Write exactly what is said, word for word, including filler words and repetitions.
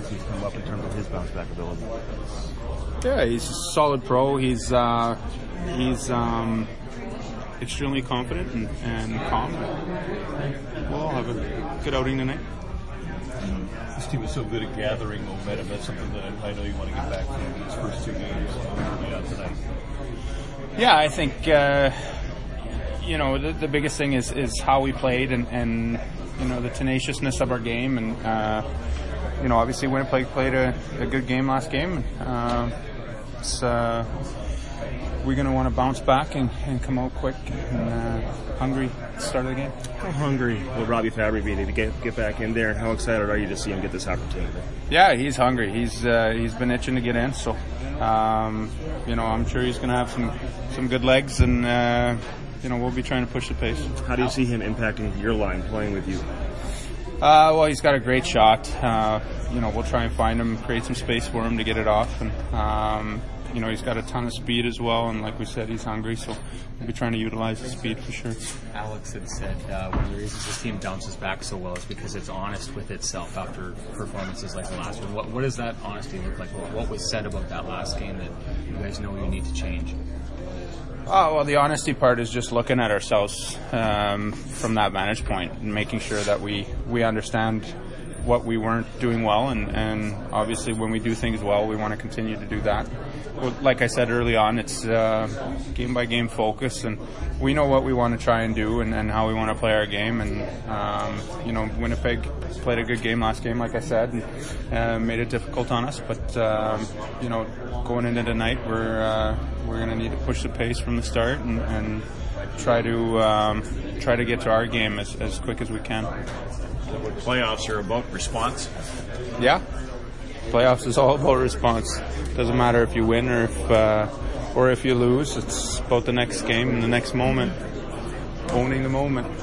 as he's come up in terms of his bounce back ability? Yeah, he's a solid pro. He's uh, he's um, extremely confident and, and calm. We'll all have a good outing tonight. This team is so good at gathering momentum. That's something that I know you want to get back from these first two games yeah, tonight. Yeah, I think uh, you know the, the biggest thing is, is how we played and, and you know the tenaciousness of our game, and uh, you know obviously Winnipeg played a, a good game last game. Uh, it's, uh, we're going to want to bounce back and, and come out quick and uh, hungry at the start of the game. How hungry will Robby Fabbri be to get get back in there, and how excited are you to see him get this opportunity? Yeah, he's hungry. He's uh, he's been itching to get in, so um, you know I'm sure he's going to have some some good legs, and uh, you know we'll be trying to push the pace. How do you see him impacting your line, playing with you? Uh, well, he's got a great shot. Uh, you know, we'll try and find him, create some space for him to get it off, and um, you know he's got a ton of speed as well. And like we said, he's hungry, so we'll be trying to utilize his speed for sure. Alex had said uh, one of the reasons this team bounces back so well is because it's honest with itself after performances like the last one. What, what does that honesty look like? What, what was said about that last game that you guys know you need to change? Oh, well, the honesty part is just looking at ourselves um, from that vantage point and making sure that we, we understand what we weren't doing well, and, and obviously when we do things well, we want to continue to do that. Well, like I said early on, it's uh, game-by-game focus, and we know what we want to try and do and, and how we want to play our game. And um, you know, Winnipeg played a good game last game, like I said, and uh, made it difficult on us. But um, you know, going into tonight, we're uh, we're going to need to push the pace from the start and, and try to um, try to get to our game as, as quick as we can. Playoffs are about response. Yeah, playoffs is all about response. Doesn't matter if you win or if uh, or if you lose. It's about the next game and the next moment, owning the moment.